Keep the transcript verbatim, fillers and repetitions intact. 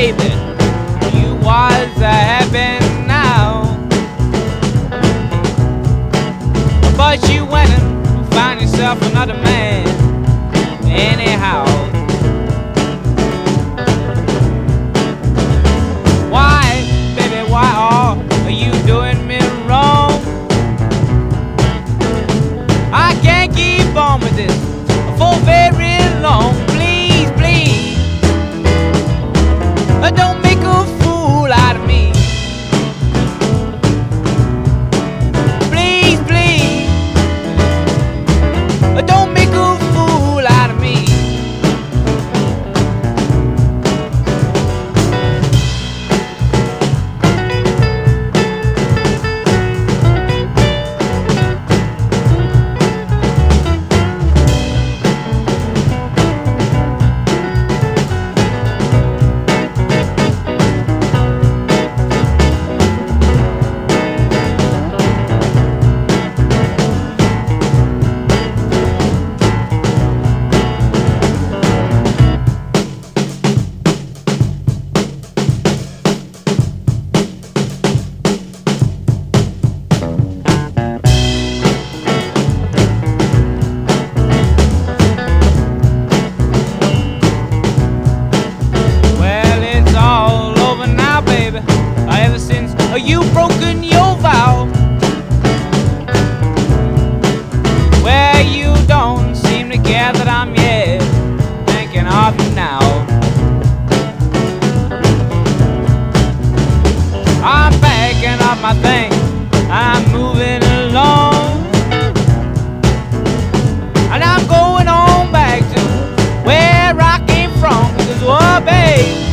baby, you was happy now. But you went and found yourself another man anyhow. Why, baby, why are you doing me wrong? I can't keep on with this for very long. Please, please, uh, don't make a fool out of me. Please, please, uh, don't make a fool out of me. Ever since you broken your vow, well, you don't seem to care that I'm yet thinking of you now. I'm packing up my things, I'm moving along, and I'm going on back to where I came from. 'Cause, oh, babe,